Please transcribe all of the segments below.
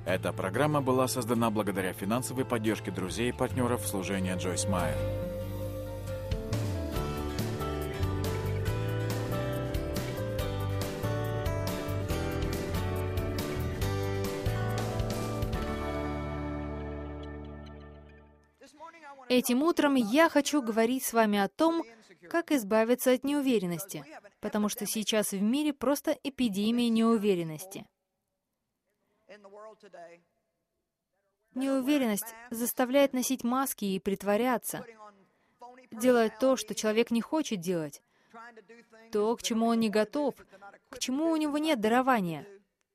Эта программа была создана благодаря финансовой поддержке друзей и партнеров служения Джойс Майер. Этим утром я хочу говорить с вами о том, как избавиться от неуверенности, потому что сейчас в мире просто эпидемия неуверенности. Неуверенность заставляет носить маски и притворяться, делать то, что человек не хочет делать, то, к чему он не готов, к чему у него нет дарования.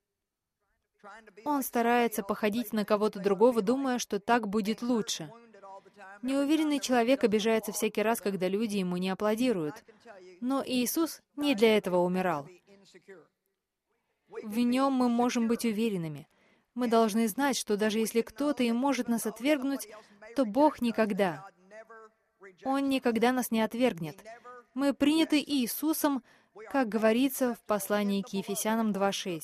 Он старается походить на кого-то другого, думая, что так будет лучше. Неуверенный человек обижается всякий раз, когда люди ему не аплодируют. Но Иисус не для этого умирал. В Нем мы можем быть уверенными. Мы должны знать, что даже если кто-то и может нас отвергнуть, то Бог никогда. Он никогда нас не отвергнет. Мы приняты Иисусом, как говорится в послании к Ефесянам 2:6.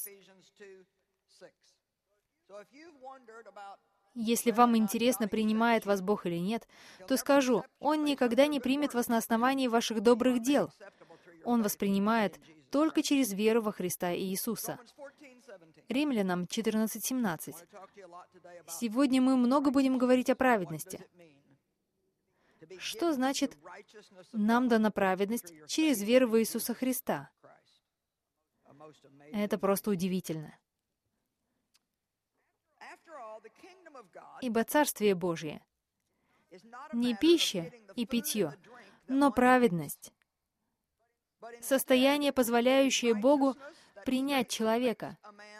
Если вам интересно, принимает вас Бог или нет, то скажу, Он никогда не примет вас на основании ваших добрых дел. Он воспринимает только через веру во Христа Иисуса. Римлянам 14:17. Сегодня мы много будем говорить о праведности. Что значит «нам дана праведность через веру в Иисуса Христа»? Это просто удивительно. Ибо Царствие Божие не пища и питье, но праведность. Состояние, позволяющее Богу принять человека,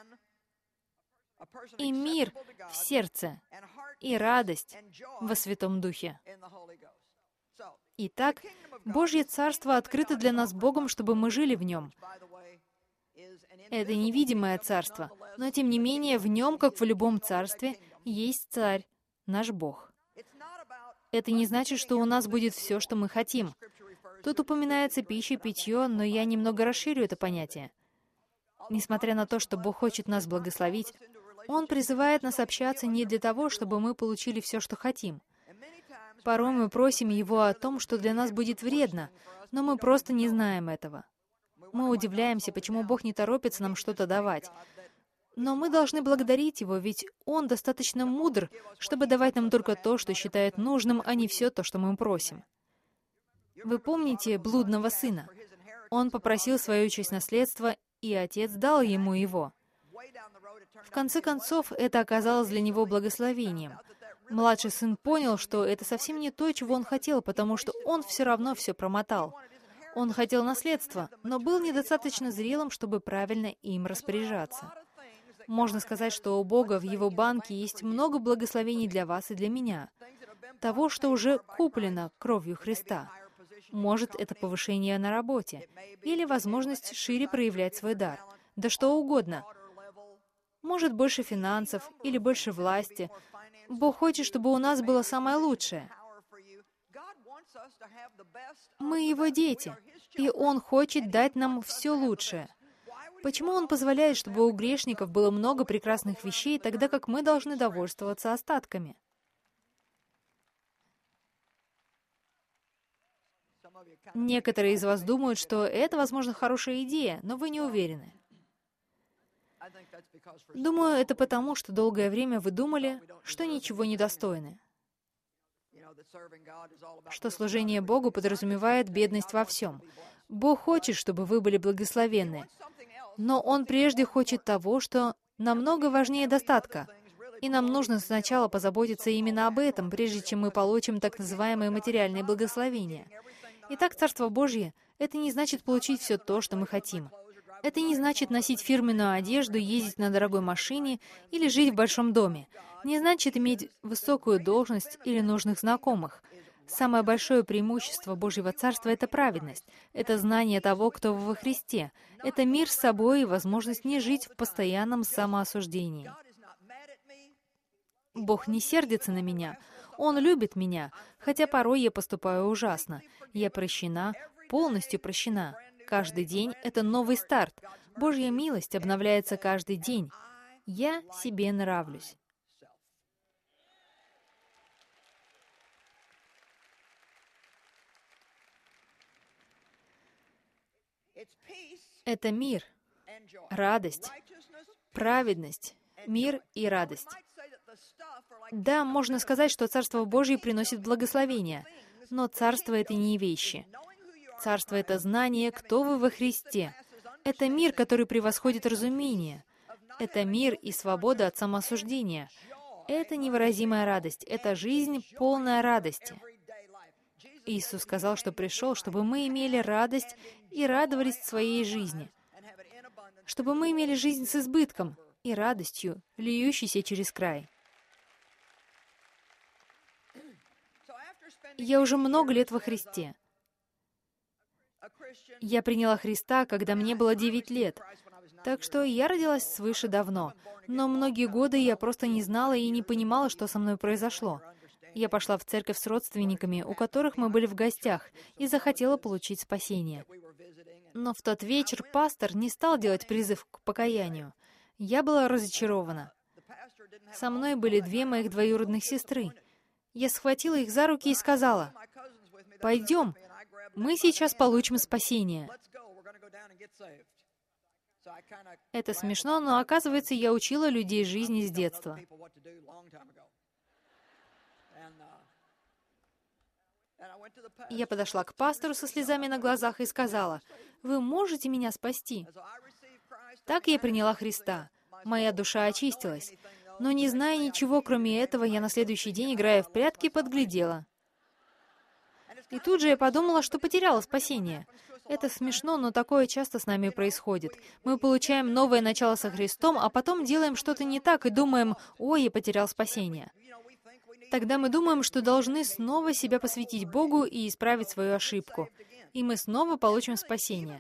и мир в сердце, и радость во Святом Духе. Итак, Божье Царство открыто для нас Богом, чтобы мы жили в нем. Это невидимое царство, но тем не менее в нем, как в любом царстве, есть Царь, наш Бог. Это не значит, что у нас будет все, что мы хотим. Тут упоминается пища, питье, но я немного расширю это понятие. Несмотря на то, что Бог хочет нас благословить, Он призывает нас общаться не для того, чтобы мы получили все, что хотим. Порой мы просим Его о том, что для нас будет вредно, но мы просто не знаем этого. Мы удивляемся, почему Бог не торопится нам что-то давать. Но мы должны благодарить Его, ведь Он достаточно мудр, чтобы давать нам только то, что считает нужным, а не все то, что мы просим. Вы помните блудного сына? Он попросил свою часть наследства, и отец дал ему его. В конце концов, это оказалось для него благословением. Младший сын понял, что это совсем не то, чего он хотел, потому что он все равно все промотал. Он хотел наследства, но был недостаточно зрелым, чтобы правильно им распоряжаться. Можно сказать, что у Бога в Его банке есть много благословений для вас и для меня. Того, что уже куплено кровью Христа. Может, это повышение на работе, или возможность шире проявлять свой дар. Да что угодно. Может, больше финансов, или больше власти. Бог хочет, чтобы у нас было самое лучшее. Мы Его дети, и Он хочет дать нам все лучшее. Почему Он позволяет, чтобы у грешников было много прекрасных вещей, тогда как мы должны довольствоваться остатками? Некоторые из вас думают, что это, возможно, хорошая идея, но вы не уверены. Думаю, это потому, что долгое время вы думали, что ничего не достойны. Что служение Богу подразумевает бедность во всем. Бог хочет, чтобы вы были благословенны, но Он прежде хочет того, что намного важнее достатка. И нам нужно сначала позаботиться именно об этом, прежде чем мы получим так называемые материальные благословения. Итак, Царство Божье — это не значит получить все то, что мы хотим. Это не значит носить фирменную одежду, ездить на дорогой машине или жить в большом доме. Не значит иметь высокую должность или нужных знакомых. Самое большое преимущество Божьего Царства — это праведность. Это знание того, кто вы во Христе. Это мир с собой и возможность не жить в постоянном самоосуждении. Бог не сердится на меня. Он любит меня, хотя порой я поступаю ужасно. Я прощена, полностью прощена. Каждый день — это новый старт. Божья милость обновляется каждый день. Я себе нравлюсь. Это мир, радость, праведность, мир и радость. Да, можно сказать, что Царство Божье приносит благословение, но Царство — это не вещи. Царство — это знание, кто вы во Христе. Это мир, который превосходит разумение. Это мир и свобода от самоосуждения. Это невыразимая радость. Это жизнь, полная радости. Иисус сказал, что пришел, чтобы мы имели радость и радовались своей жизни. Чтобы мы имели жизнь с избытком и радостью, льющейся через край. Я уже много лет во Христе. Я приняла Христа, когда мне было 9 лет. Так что я родилась свыше давно. Но многие годы я просто не знала и не понимала, что со мной произошло. Я пошла в церковь с родственниками, у которых мы были в гостях, и захотела получить спасение. Но в тот вечер пастор не стал делать призыв к покаянию. Я была разочарована. Со мной были 2 моих двоюродных сестры. Я схватила их за руки и сказала: «Пойдем, мы сейчас получим спасение». Это смешно, но оказывается, я учила людей жизни с детства. Я подошла к пастору со слезами на глазах и сказала: «Вы можете меня спасти?» Так я приняла Христа. Моя душа очистилась. Но не зная ничего, кроме этого, я на следующий день, играя в прятки, подглядела. И тут же я подумала, что потеряла спасение. Это смешно, но такое часто с нами происходит. Мы получаем новое начало со Христом, а потом делаем что-то не так и думаем: «Ой, я потерял спасение». Тогда мы думаем, что должны снова себя посвятить Богу и исправить свою ошибку. И мы снова получим спасение.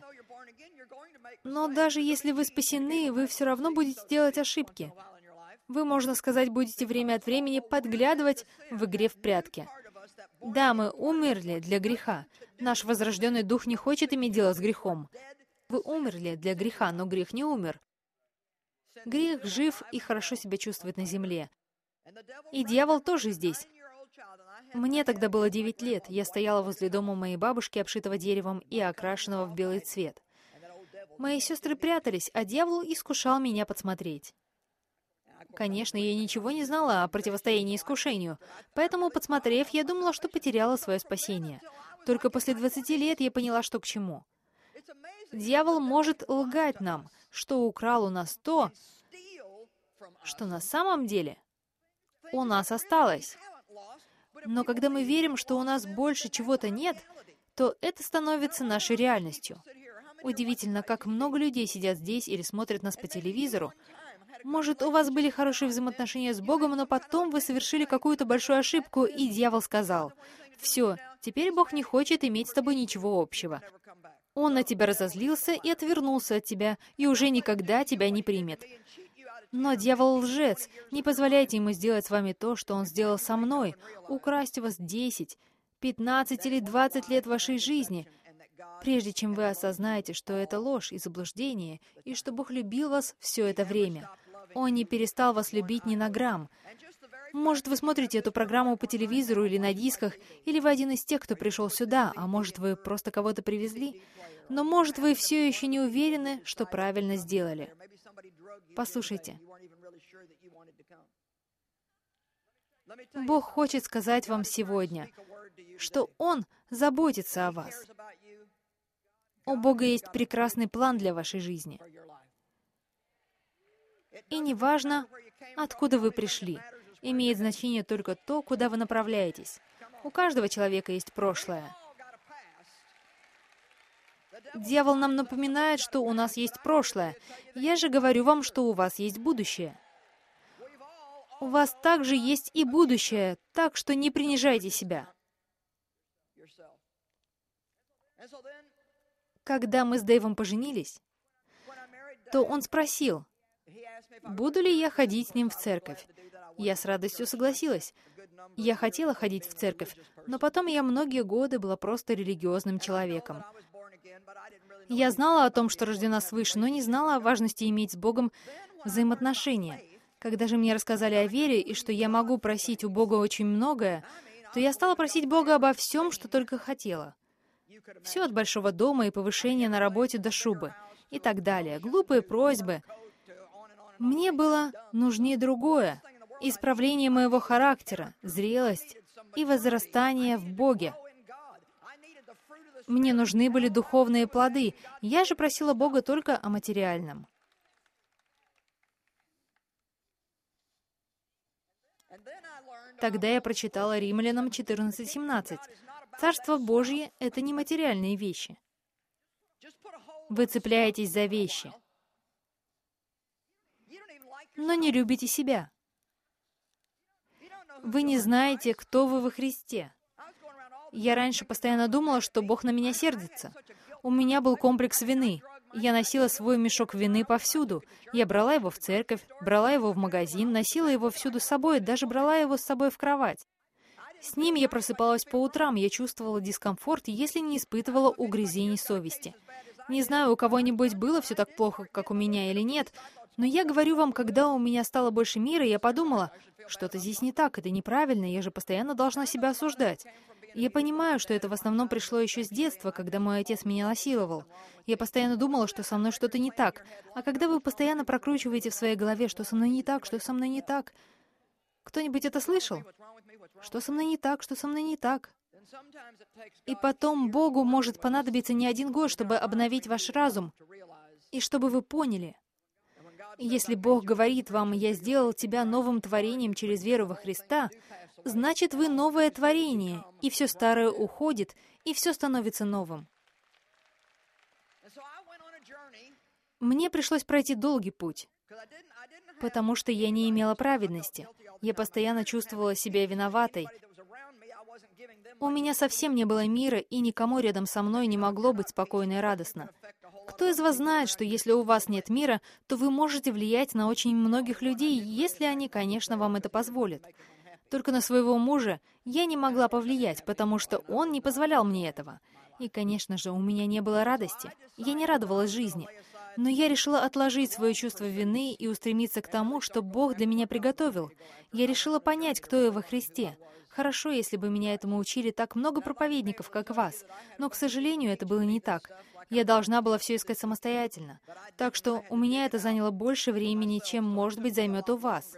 Но даже если вы спасены, вы все равно будете делать ошибки. Вы, можно сказать, будете время от времени подглядывать в игре в прятки. Да, мы умерли для греха. Наш возрожденный дух не хочет иметь дело с грехом. Вы умерли для греха, но грех не умер. Грех жив и хорошо себя чувствует на земле. И дьявол тоже здесь. Мне тогда было 9 лет. Я стояла возле дома моей бабушки, обшитого деревом и окрашенного в белый цвет. Мои сестры прятались, а дьявол искушал меня подсмотреть. Конечно, я ничего не знала о противостоянии искушению, поэтому, подсмотрев, я думала, что потеряла свое спасение. Только после 20 лет я поняла, что к чему. Дьявол может лгать нам, что украл у нас то, что на самом деле у нас осталось. Но когда мы верим, что у нас больше чего-то нет, то это становится нашей реальностью. Удивительно, как много людей сидят здесь или смотрят нас по телевизору. Может, у вас были хорошие взаимоотношения с Богом, но потом вы совершили какую-то большую ошибку, и дьявол сказал: «Все, теперь Бог не хочет иметь с тобой ничего общего. Он на тебя разозлился и отвернулся от тебя, и уже никогда тебя не примет». Но дьявол лжец. Не позволяйте ему сделать с вами то, что он сделал со мной, украсть у вас 10, 15 или 20 лет вашей жизни, прежде чем вы осознаете, что это ложь и заблуждение, и что Бог любил вас все это время. Он не перестал вас любить ни на грамм. Может, вы смотрите эту программу по телевизору или на дисках, или вы один из тех, кто пришел сюда, а может, вы просто кого-то привезли. Но, может, вы все еще не уверены, что правильно сделали. Послушайте. Бог хочет сказать вам сегодня, что Он заботится о вас. У Бога есть прекрасный план для вашей жизни. И неважно, откуда вы пришли, имеет значение только то, куда вы направляетесь. У каждого человека есть прошлое. Дьявол нам напоминает, что у нас есть прошлое. Я же говорю вам, что у вас есть будущее. У вас также есть и будущее, так что не принижайте себя. Когда мы с Дэйвом поженились, то он спросил, буду ли я ходить с ним в церковь. Я с радостью согласилась. Я хотела ходить в церковь, но потом я многие годы была просто религиозным человеком. Я знала о том, что рождена свыше, но не знала о важности иметь с Богом взаимоотношения. Когда же мне рассказали о вере и что я могу просить у Бога очень многое, то я стала просить Бога обо всем, что только хотела. Все от большого дома и повышения на работе до шубы и так далее. Глупые просьбы. Мне было нужнее другое. Исправление моего характера, зрелость и возрастание в Боге. Мне нужны были духовные плоды. Я же просила Бога только о материальном. Тогда я прочитала Римлянам 14:17. Царство Божье — это не материальные вещи. Вы цепляетесь за вещи, но не любите себя. Вы не знаете, кто вы во Христе. Я раньше постоянно думала, что Бог на меня сердится. У меня был комплекс вины. Я носила свой мешок вины повсюду. Я брала его в церковь, брала его в магазин, носила его всюду с собой, даже брала его с собой в кровать. С ним я просыпалась по утрам, я чувствовала дискомфорт, если не испытывала угрызений совести. Не знаю, у кого-нибудь было все так плохо, как у меня или нет, но я говорю вам, когда у меня стало больше мира, я подумала, что-то здесь не так, это неправильно, я же постоянно должна себя осуждать. Я понимаю, что это в основном пришло еще с детства, когда мой отец меня насиловал. Я постоянно думала, что со мной что-то не так. А когда вы постоянно прокручиваете в своей голове, что со мной не так, что со мной не так... Кто-нибудь это слышал? Что со мной не так, что со мной не так? И потом Богу может понадобиться не 1 год, чтобы обновить ваш разум, и чтобы вы поняли. Если Бог говорит вам, «Я сделал тебя новым творением через веру во Христа», значит, вы новое творение, и все старое уходит, и все становится новым. Мне пришлось пройти долгий путь, потому что я не имела праведности. Я постоянно чувствовала себя виноватой. У меня совсем не было мира, и никому рядом со мной не могло быть спокойно и радостно. Кто из вас знает, что если у вас нет мира, то вы можете влиять на очень многих людей, если они, конечно, вам это позволят. Только на своего мужа я не могла повлиять, потому что он не позволял мне этого. И, конечно же, у меня не было радости. Я не радовалась жизни. Но я решила отложить свое чувство вины и устремиться к тому, что Бог для меня приготовил. Я решила понять, кто я во Христе. Хорошо, если бы меня этому учили так много проповедников, как вас. Но, к сожалению, это было не так. Я должна была все искать самостоятельно. Так что у меня это заняло больше времени, чем, может быть, займет у вас.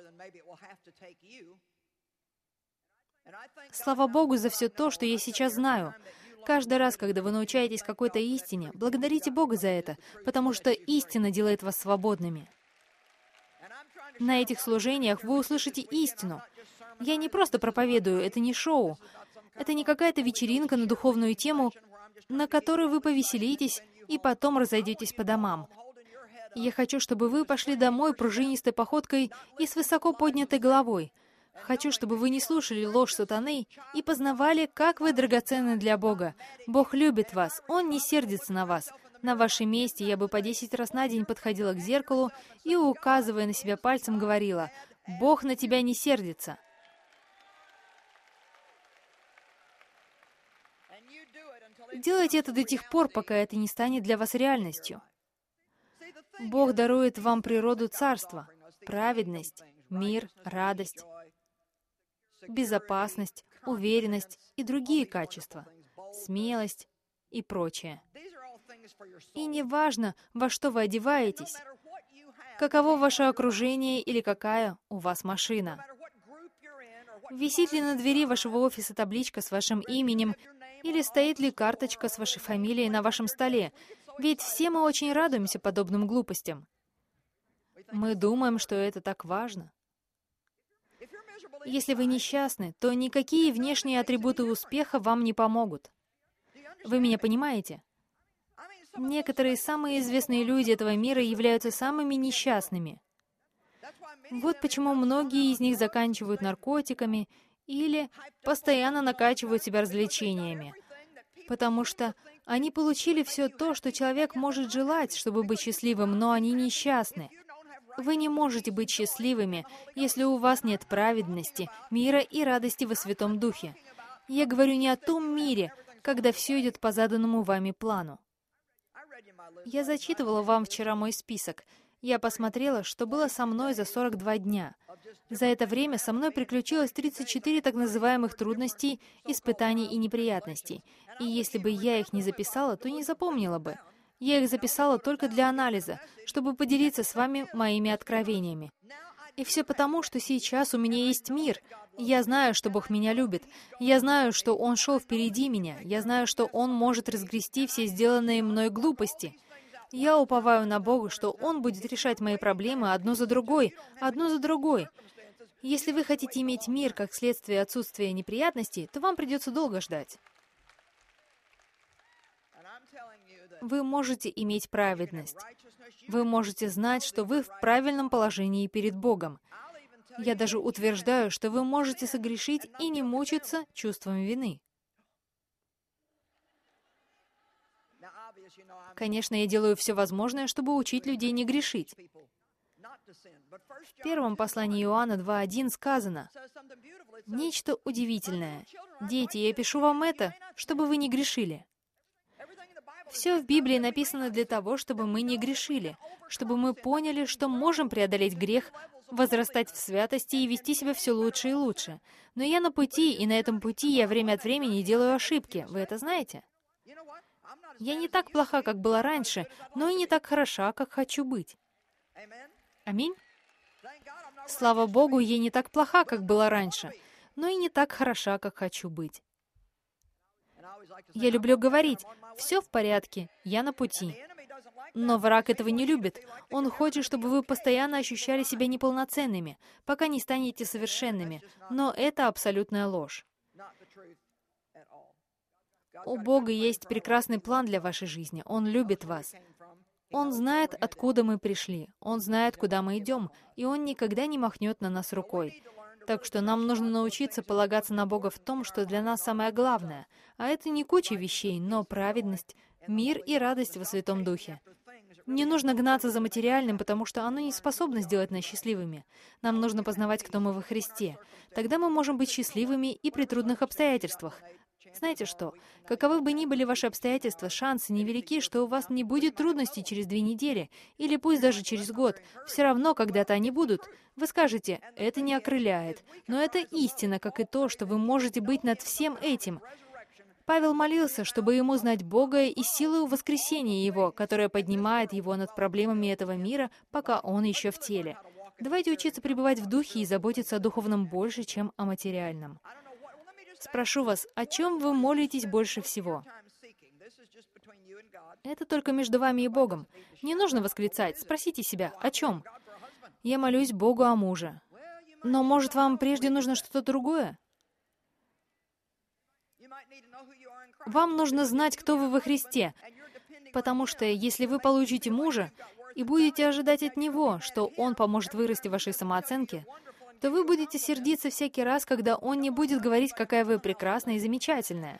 Слава Богу за все то, что я сейчас знаю. Каждый раз, когда вы научаетесь какой-то истине, благодарите Бога за это, потому что истина делает вас свободными. На этих служениях вы услышите истину. Я не просто проповедую, это не шоу. Это не какая-то вечеринка на духовную тему, на которой вы повеселитесь и потом разойдетесь по домам. Я хочу, чтобы вы пошли домой пружинистой походкой и с высоко поднятой головой. Хочу, чтобы вы не слушали ложь сатаны и познавали, как вы драгоценны для Бога. Бог любит вас, Он не сердится на вас. На вашем месте я бы по 10 раз на день подходила к зеркалу и, указывая на себя пальцем, говорила: «Бог на тебя не сердится». Делайте это до тех пор, пока это не станет для вас реальностью. Бог дарует вам природу царства, праведность, мир, радость, безопасность, уверенность и другие качества, смелость и прочее. И не важно, во что вы одеваетесь, каково ваше окружение или какая у вас машина. Висит ли на двери вашего офиса табличка с вашим именем, или стоит ли карточка с вашей фамилией на вашем столе? Ведь все мы очень радуемся подобным глупостям. Мы думаем, что это так важно. Если вы несчастны, то никакие внешние атрибуты успеха вам не помогут. Вы меня понимаете? Некоторые самые известные люди этого мира являются самыми несчастными. Вот почему многие из них заканчивают наркотиками или постоянно накачивают себя развлечениями. Потому что они получили все то, что человек может желать, чтобы быть счастливым, но они несчастны. Вы не можете быть счастливыми, если у вас нет праведности, мира и радости во Святом Духе. Я говорю не о том мире, когда все идет по заданному вами плану. Я зачитывала вам вчера мой список. Я посмотрела, что было со мной за 42 дня. За это время со мной приключилось 34 так называемых трудностей, испытаний и неприятностей. И если бы я их не записала, то не запомнила бы. Я их записала только для анализа, чтобы поделиться с вами моими откровениями. И все потому, что сейчас у меня есть мир. Я знаю, что Бог меня любит. Я знаю, что Он шел впереди меня. Я знаю, что Он может разгрести все сделанные мной глупости. Я уповаю на Бога, что Он будет решать мои проблемы одну за другой, одну за другой. Если вы хотите иметь мир как следствие отсутствия неприятностей, то вам придется долго ждать. Вы можете иметь праведность. Вы можете знать, что вы в правильном положении перед Богом. Я даже утверждаю, что вы можете согрешить и не мучиться чувством вины. Конечно, я делаю все возможное, чтобы учить людей не грешить. В первом послании Иоанна 2:1 сказано: «Нечто удивительное. Дети, я пишу вам это, чтобы вы не грешили». Все в Библии написано для того, чтобы мы не грешили, чтобы мы поняли, что можем преодолеть грех, возрастать в святости и вести себя все лучше и лучше. Но я на пути, и на этом пути я время от времени делаю ошибки. Вы это знаете? Я не так плоха, как была раньше, но и не так хороша, как хочу быть. Аминь? Слава Богу, я не так плоха, как была раньше, но и не так хороша, как хочу быть. Я люблю говорить: «Все в порядке, я на пути». Но враг этого не любит. Он хочет, чтобы вы постоянно ощущали себя неполноценными, пока не станете совершенными. Но это абсолютная ложь. У Бога есть прекрасный план для вашей жизни. Он любит вас. Он знает, откуда мы пришли. Он знает, куда мы идем. И Он никогда не махнет на нас рукой. Так что нам нужно научиться полагаться на Бога в том, что для нас самое главное. А это не куча вещей, но праведность, мир и радость во Святом Духе. Не нужно гнаться за материальным, потому что оно не способно сделать нас счастливыми. Нам нужно познавать, кто мы во Христе. Тогда мы можем быть счастливыми и при трудных обстоятельствах. Знаете что? Каковы бы ни были ваши обстоятельства, шансы невелики, что у вас не будет трудностей через 2 недели, или пусть даже через год. Все равно когда-то они будут. Вы скажете: «Это не окрыляет». Но это истина, как и то, что вы можете быть над всем этим. Павел молился, чтобы ему знать Бога и силу воскресения Его, которая поднимает его над проблемами этого мира, пока он еще в теле. Давайте учиться пребывать в духе и заботиться о духовном больше, чем о материальном. Спрошу вас, о чем вы молитесь больше всего? Это только между вами и Богом. Не нужно восклицать. Спросите себя, о чем? Я молюсь Богу о муже. Но, может, вам прежде нужно что-то другое? Вам нужно знать, кто вы во Христе, потому что если вы получите мужа и будете ожидать от него, что он поможет вырасти вашей самооценке, то вы будете сердиться всякий раз, когда он не будет говорить, какая вы прекрасная и замечательная.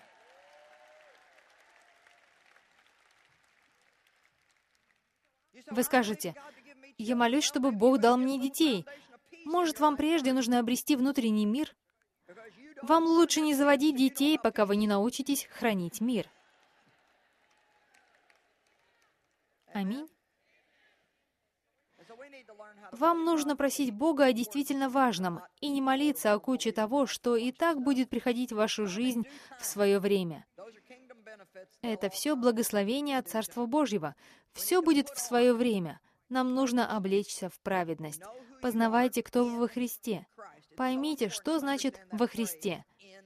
Вы скажете: «Я молюсь, чтобы Бог дал мне детей». Может, вам прежде нужно обрести внутренний мир? Вам лучше не заводить детей, пока вы не научитесь хранить мир. Аминь. Вам нужно просить Бога о действительно важном и не молиться о куче того, что и так будет приходить в вашу жизнь в свое время. Это все благословение от Царства Божьего. Все будет в свое время. Нам нужно облечься в праведность. Познавайте, кто вы во Христе. Поймите, что значит «во Христе».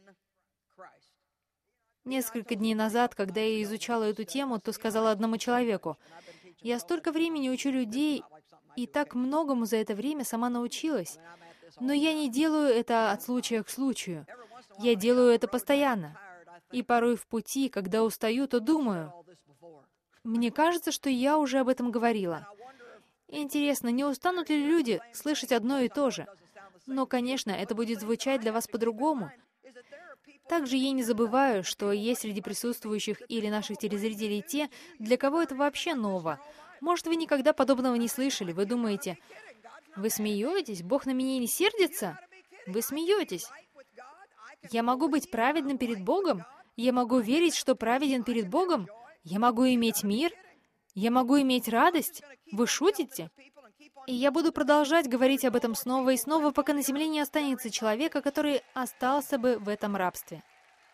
Несколько дней назад, когда я изучала эту тему, то сказала одному человеку: «Я столько времени учу людей, и так многому за это время сама научилась. Но я не делаю это от случая к случаю. Я делаю это постоянно. И порой в пути, когда устаю, то думаю: мне кажется, что я уже об этом говорила. Интересно, не устанут ли люди слышать одно и то же? Но, конечно, это будет звучать для вас по-другому. Также я не забываю, что есть среди присутствующих или наших телезрителей те, для кого это вообще ново. Может, вы никогда подобного не слышали. Вы думаете: вы смеетесь? Бог на меня не сердится? Вы смеетесь. Я могу быть праведным перед Богом? Я могу верить, что праведен перед Богом? Я могу иметь мир? Я могу иметь радость? Вы шутите? И я буду продолжать говорить об этом снова и снова, пока на земле не останется человека, который остался бы в этом рабстве.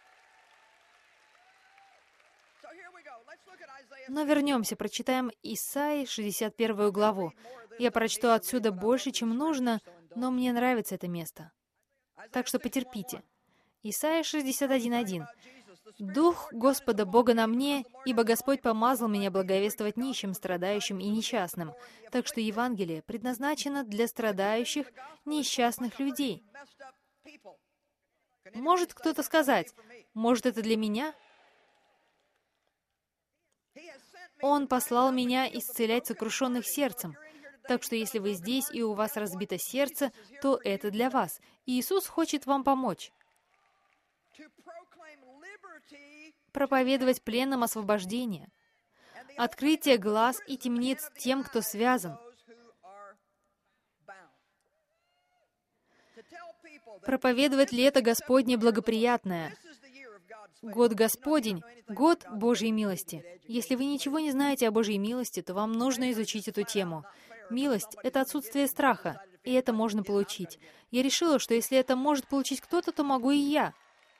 Но вернемся, прочитаем Исаии 61 главу. Я прочту отсюда больше, чем нужно, но мне нравится это место. Так что потерпите. Исайя 61:1. «Дух Господа Бога на мне, ибо Господь помазал меня благовествовать нищим, страдающим и несчастным». Так что Евангелие предназначено для страдающих, несчастных людей. Может кто-то сказать, может, это для меня? Он послал меня исцелять сокрушенных сердцем. Так что если вы здесь и у вас разбито сердце, то это для вас. И Иисус хочет вам помочь. Проповедовать пленным освобождение, открытие глаз и темниц тем, кто связан, проповедовать лето Господне благоприятное. Год Господень — год Божьей милости. Если вы ничего не знаете о Божьей милости, то вам нужно изучить эту тему. Милость — это отсутствие страха, и это можно получить. Я решила, что если это может получить кто-то, то могу и я.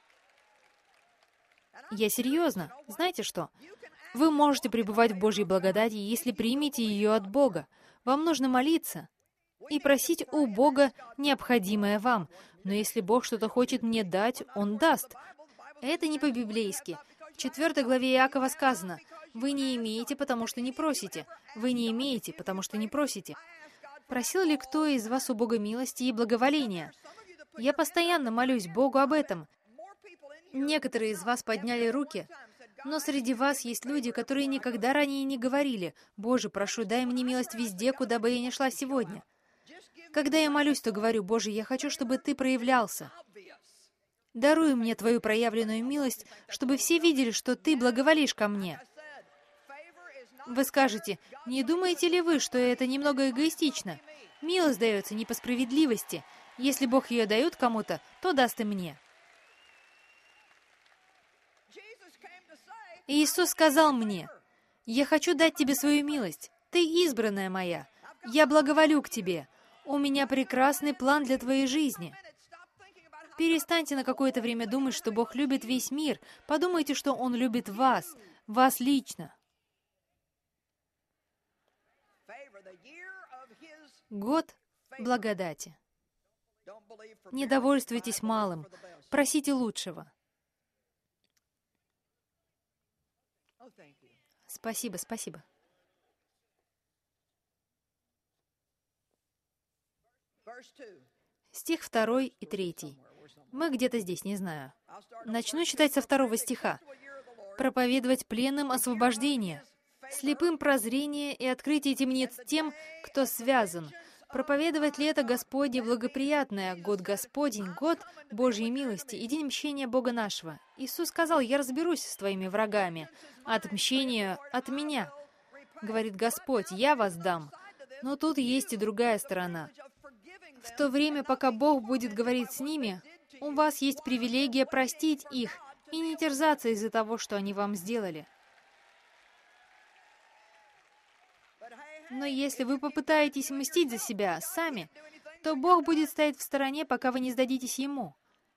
Я серьезно. Знаете что? Вы можете пребывать в Божьей благодати, если примете ее от Бога. Вам нужно молиться и просить у Бога необходимое вам. Но если Бог что-то хочет мне дать, Он даст. Это не по-библейски. В 4 главе Иакова сказано: «Вы не имеете, потому что не просите. Вы не имеете, потому что не просите». Просил ли кто из вас у Бога милости и благоволения? Я постоянно молюсь Богу об этом. Некоторые из вас подняли руки, но среди вас есть люди, которые никогда ранее не говорили: «Боже, прошу, дай мне милость везде, куда бы я ни шла сегодня». Когда я молюсь, то говорю: «Боже, я хочу, чтобы Ты проявлялся. Даруй мне Твою проявленную милость, чтобы все видели, что Ты благоволишь ко мне». Вы скажете: «Не думаете ли вы, что это немного эгоистично? Милость дается не по справедливости. Если Бог ее дает кому-то, то даст и мне». И Иисус сказал мне: «Я хочу дать тебе свою милость. Ты избранная моя. Я благоволю к тебе. У меня прекрасный план для твоей жизни». Перестаньте на какое-то время думать, что Бог любит весь мир. Подумайте, что Он любит вас лично. Год благодати. Не довольствуйтесь малым. Просите лучшего. Спасибо, спасибо. Стих 2 и 3. Мы где-то здесь, не знаю. Начну читать со 2 стиха. «Проповедовать пленным освобождение, слепым прозрение и открытие темниц тем, кто связан. Проповедовать лето Господне благоприятное, год Господень, год Божьей милости и день мщения Бога нашего». Иисус сказал: «Я разберусь с твоими врагами. Отмщение от меня, говорит Господь, я вас дам». Но тут есть и другая сторона. В то время, пока Бог будет говорить с ними, у вас есть привилегия простить их и не терзаться из-за того, что они вам сделали. Но если вы попытаетесь мстить за себя сами, то Бог будет стоять в стороне, пока вы не сдадитесь Ему.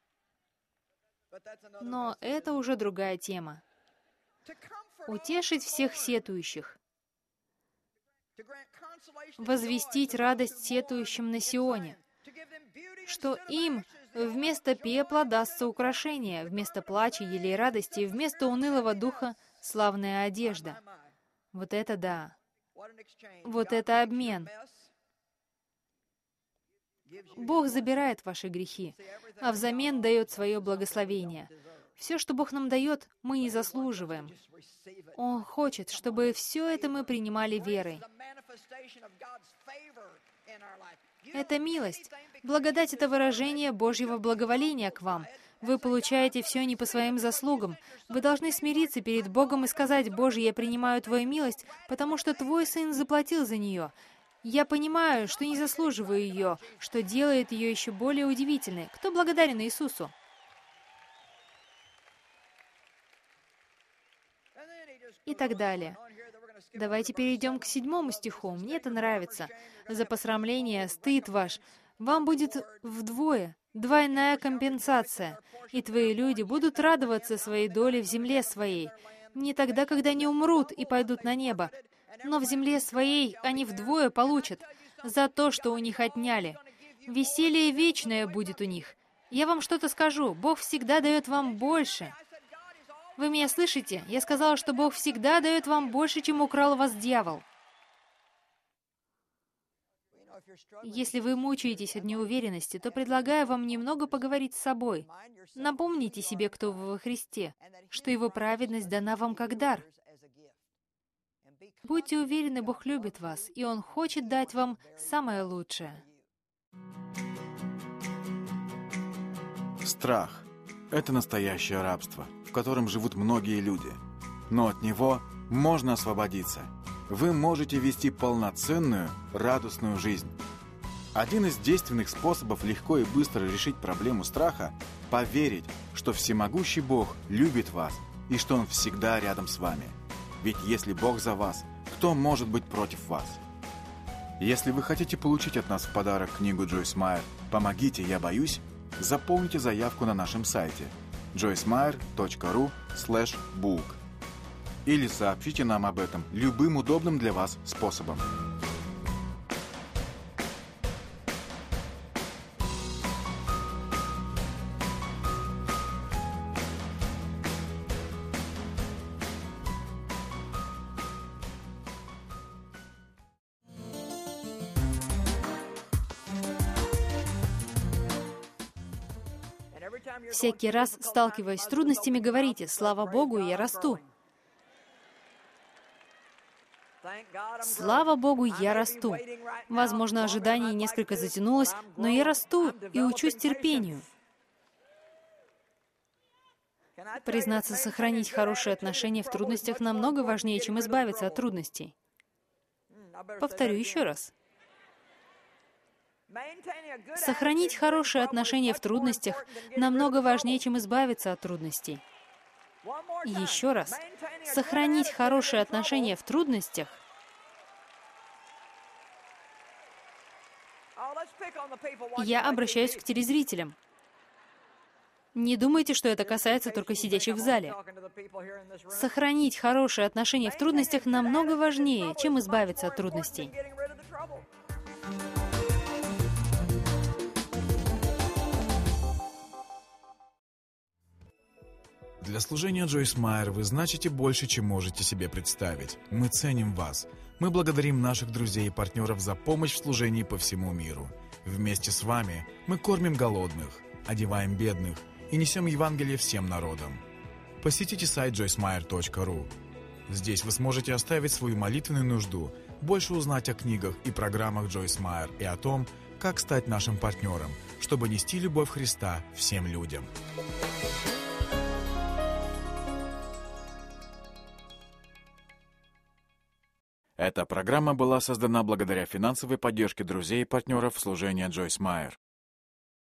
Но это уже другая тема. Утешить всех сетующих. Возвестить радость сетующим на Сионе, что им вместо пепла дастся украшение, вместо плача елей радости, вместо унылого духа славная одежда. Вот это да! Вот это обмен! Бог забирает ваши грехи, а взамен дает свое благословение. Все, что Бог нам дает, мы не заслуживаем. Он хочет, чтобы все это мы принимали верой. Это милость. Благодать — это выражение Божьего благоволения к вам. Вы получаете все не по своим заслугам. Вы должны смириться перед Богом и сказать: «Боже, я принимаю Твою милость, потому что Твой Сын заплатил за нее. Я понимаю, что не заслуживаю ее, что делает ее еще более удивительной». Кто благодарен Иисусу? И так далее. Давайте перейдем к 7 стиху. Мне это нравится. «За посрамление, стыд ваш, вам будет вдвое, двойная компенсация, и твои люди будут радоваться своей доле в земле своей, не тогда, когда они умрут и пойдут на небо, но в земле своей они вдвое получат за то, что у них отняли. Веселье вечное будет у них. Я вам что-то скажу, Бог всегда дает вам больше». Вы меня слышите? Я сказала, что Бог всегда дает вам больше, чем украл у вас дьявол. Если вы мучаетесь от неуверенности, то предлагаю вам немного поговорить с собой. Напомните себе, кто вы во Христе, что Его праведность дана вам как дар. Будьте уверены, Бог любит вас, и Он хочет дать вам самое лучшее. Страх — это настоящее рабство, в котором живут многие люди. Но от него можно освободиться. Вы можете вести полноценную, радостную жизнь. Один из действенных способов легко и быстро решить проблему страха — поверить, что всемогущий Бог любит вас и что Он всегда рядом с вами. Ведь если Бог за вас, кто может быть против вас? Если вы хотите получить от нас в подарок книгу Джойс Майер «Помогите, я боюсь», заполните заявку на нашем сайте joycemeyer.ru/book или сообщите нам об этом любым удобным для вас способом. Всякий раз, сталкиваясь с трудностями, говорите: «Слава Богу, я расту». Слава Богу, я расту. Возможно, ожидание несколько затянулось, но я расту и учусь терпению. Признаться, сохранить хорошие отношения в трудностях намного важнее, чем избавиться от трудностей. Повторю еще раз. Сохранить хорошие отношения в трудностях намного важнее, чем избавиться от трудностей. Еще раз. Сохранить хорошие отношения в трудностях Я обращаюсь к телезрителям. Не думайте, что это касается только сидящих в зале. Сохранить хорошие отношения в трудностях намного важнее, чем избавиться от трудностей. Для служения Джойс Майер вы значите больше, чем можете себе представить. Мы ценим вас. Мы благодарим наших друзей и партнеров за помощь в служении по всему миру. Вместе с вами мы кормим голодных, одеваем бедных и несем Евангелие всем народам. Посетите сайт joycemeyer.ru. Здесь вы сможете оставить свою молитвенную нужду, больше узнать о книгах и программах Джойс Майер и о том, как стать нашим партнером, чтобы нести любовь Христа всем людям. Эта программа была создана благодаря финансовой поддержке друзей и партнеров служения Джойс Майер.